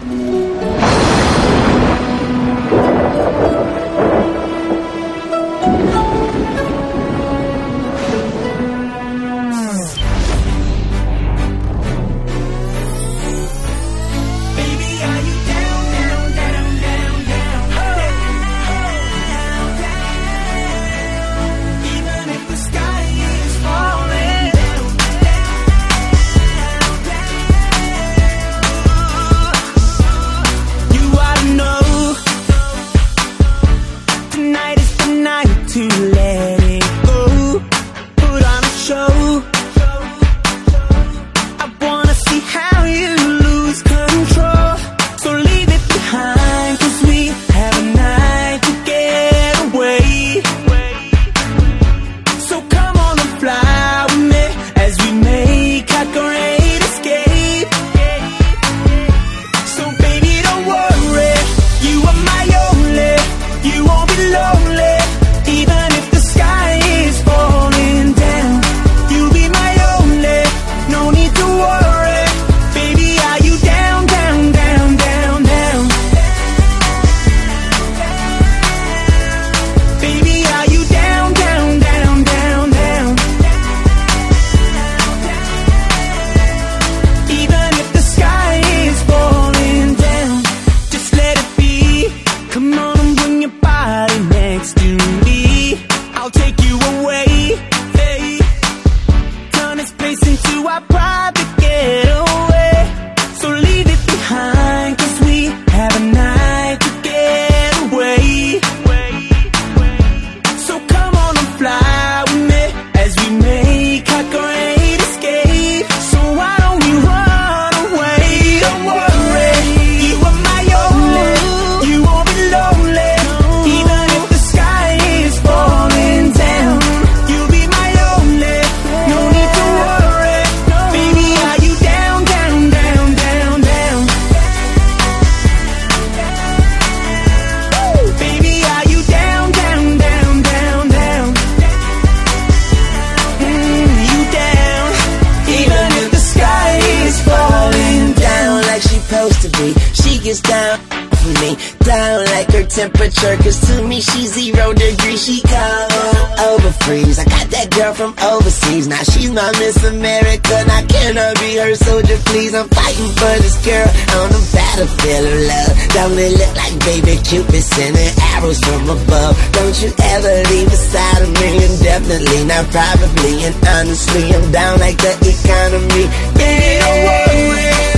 Temperature, cause to me she's 0 degrees, she cold over freeze. I got that girl from overseas, now she's my Miss America, now can I be her soldier please? I'm fighting for this girl on the battlefield of love. Don't it look like baby Cupid sending arrows from above? Don't you ever leave beside of me, indefinitely, not probably, and honestly I'm down like the economy. Baby, don't worry.